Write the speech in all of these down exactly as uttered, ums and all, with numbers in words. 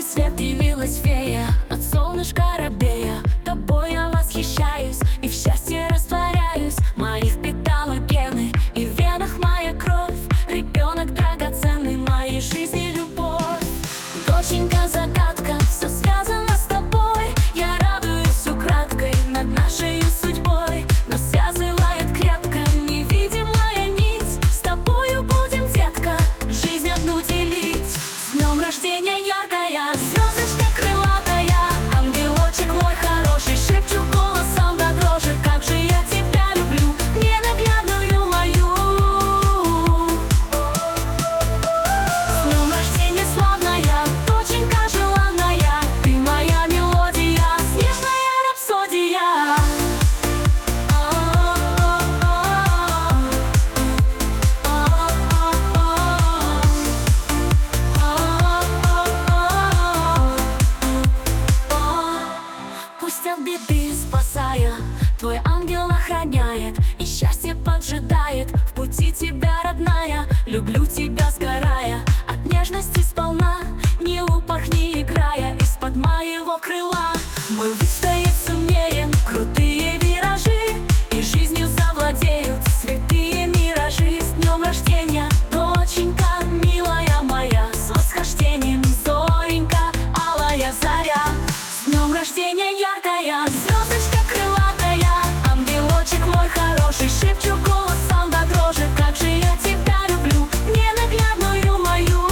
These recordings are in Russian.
свет явилась фея, от солнышка робея. Тобой я восхищаюсь и в счастье растворяюсь. Мои впитала гены и в венах моя кровь. Ребенок драгоценный моей жизни любовь. Доченька загадка, все связано с тобой. Я радуюсь украдкой над нашей судьбой. Нас связывает крепко невидимая нить. С тобою будем, детка, жизнь одну делить. С днем рождения, яркая звездочка крылатая, ангелочек мой хороший, шепчу голосом до дрожи. Как же я тебя люблю, ненаглядную мою. С днем рождения, славная, доченька желанная, ты моя мелодия, снежная рапсодия. Пусть от беды спасая, твой ангел охраняет и счастье поджидает в пути тебя, родная. Люблю тебя, сгорая от нежности сполна, не упорхни, играя из-под моего крыла. Мы выстоять сумеем крутые виражи, и жизнью завладеют святые миражи. С днем рождения, доченька милая моя, с восхождением зоренька, алая заря. С днем рождения, яркая звездочка крылатая, ангелочек мой хороший, шепчу голосом до дрожи. Как же я тебя люблю, ненаглядную мою.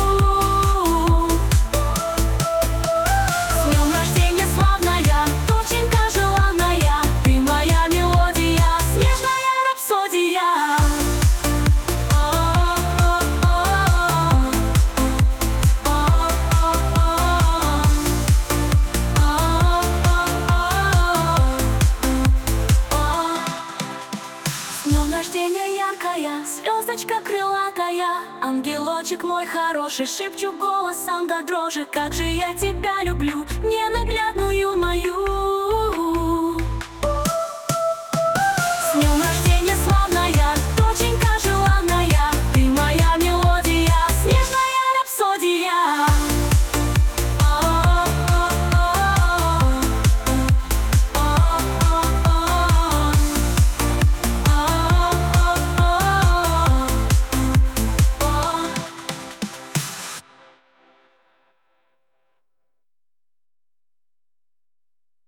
С днем рождения, славная, доченька желанная, ты моя мелодия, снежная рапсодия. С днем рождения, яркая звездочка крылатая, ангелочек мой хороший, шепчу голосом до дрожи. Как же я тебя люблю, ненаглядную мою.